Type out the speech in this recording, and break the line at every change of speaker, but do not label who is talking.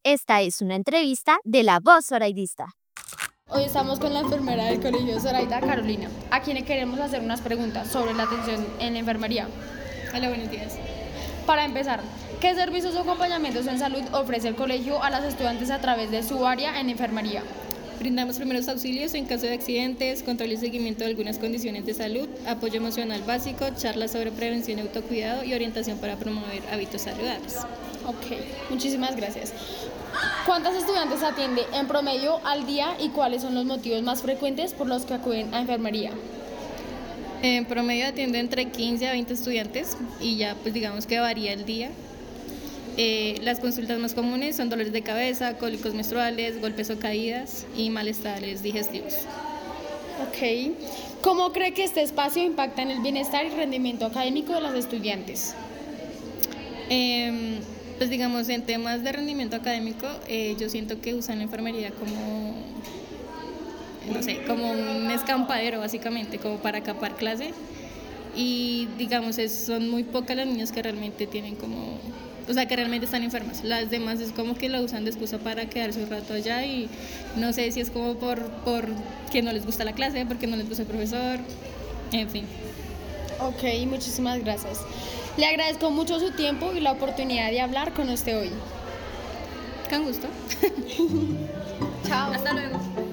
Esta es una entrevista de La Voz Zoraidista.
Hoy estamos con la enfermera del Colegio Zoraida, Carolina, a quien le queremos hacer unas preguntas sobre la atención en la enfermería.
Hola, buenos días.
Para empezar, ¿qué servicios o acompañamientos en salud ofrece el colegio a los estudiantes a través de su área en enfermería?
Brindamos primeros auxilios en caso de accidentes, control y seguimiento de algunas condiciones de salud, apoyo emocional básico, charlas sobre prevención y autocuidado y orientación para promover hábitos saludables.
Ok, muchísimas gracias. ¿Cuántos estudiantes atiende en promedio al día y cuáles son los motivos más frecuentes por los que acuden a enfermería?
En promedio atiende entre 15 a 20 estudiantes y ya pues digamos que varía el día. Las consultas más comunes son dolores de cabeza, cólicos menstruales, golpes o caídas y malestares digestivos.
Ok. ¿Cómo cree que este espacio impacta en el bienestar y rendimiento académico de los estudiantes?
Pues digamos en temas de rendimiento académico, yo siento que usan la enfermería como, no sé, como un escampadero básicamente, como para capar clase. Y digamos son muy pocas las niñas que realmente tienen como, o sea, que realmente están enfermas. Las demás es como que la usan de excusa para quedarse un rato allá y no sé si es como por que no les gusta la clase, porque no les gusta el profesor, en fin.
Ok, muchísimas gracias. Le agradezco mucho su tiempo y la oportunidad de hablar con usted hoy.
Con gusto.
Chao.
Hasta luego.